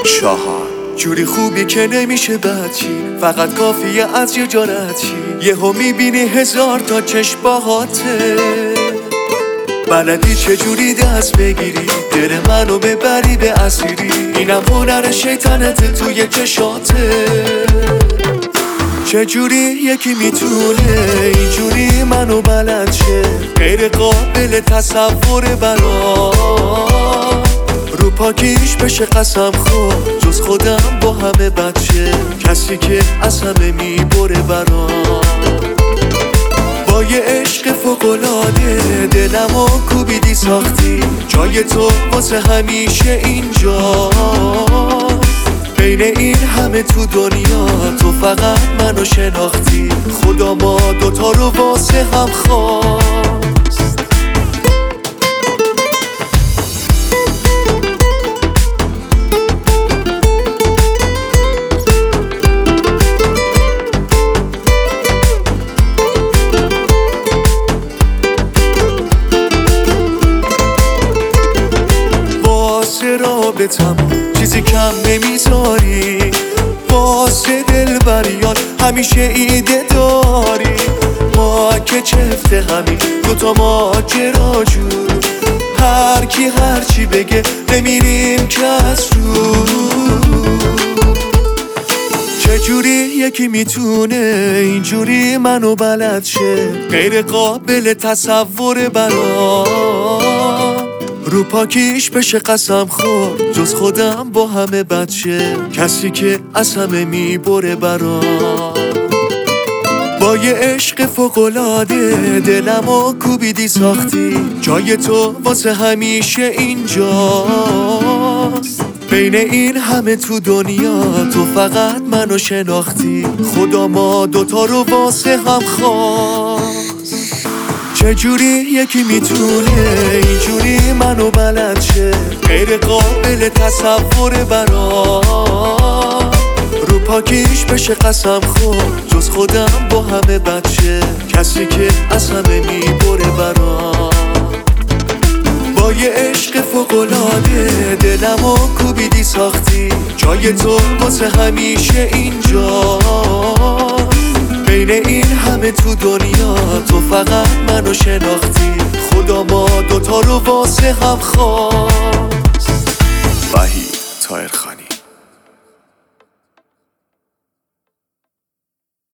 4 جوری خوبی که نمیشه بچی، فقط کافیه از یه جارتی یهو میبینی 1000 تا چشم باهاته. بلدی چجوری دست بگیری دل منو ببری به اسیری، اینم هنر شیطنت توی چشاته. چجوری یکی میتونه اینجوری منو بلد شه، غیر قابل تصور برام. رو پاکیش بشه قسم خود جز خودم با همه بچه، کسی که از همه میبره برام. با یه عشق فوق‌العاده دلمو کوبیدی ساختی، جای تو واسه همیشه اینجا. بین این همه تو دنیا تو فقط منو شناختی، خدا ما دوتا رو واسه هم خواست. واسه رابطم چیزی کم نمیذاری، واسه دلبریان همیشه ایده داری. ما که چفته همین دوتا ماجراجو، هر کی هر چی بگه نمیریم کس رو. چجوری یکی میتونه اینجوری منو بلد شه، غیر قابل تصور برام. رو پاکیش بشه قسم خود جز خودم با همه بچه، کسی که از همه میبره برام. با یه عشق فوق‌العاده دلمو کوبیدی ساختی، جای تو واسه همیشه اینجاست. بین این همه تو دنیا تو فقط منو شناختی، خدا ما دوتا رو واسه هم خواست. چجوری یکی میتونه اینجوری منو بلد شه، غیر قابل تصور برام. رو پاکیش بشه قسم خود جز خودم با همه بچه، کسی که از همه میبره برام. با یه عشق فوق‌العاده دلمو کوبیدی ساختی، جای تو واسه همیشه اینجا. بین این همه تو دنیا تو فقط منو شناختی، خدا ما دوتا رو واسه هم خواست. وحید طاهرخانی.